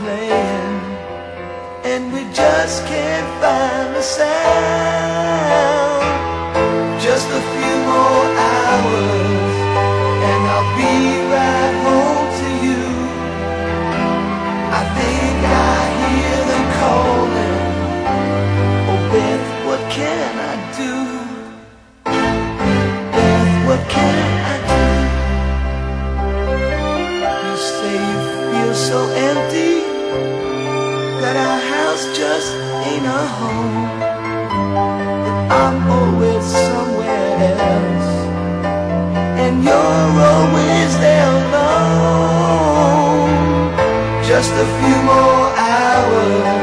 playing, and we just can't find the sound. Just a few more hours and I'll be right home to you. I think I hear them calling. Oh Beth, what can I do? Beth, what can I do? You say you feel so empty, that our house just ain't a home, that I'm always somewhere else, and you're always there alone. Just a few more hours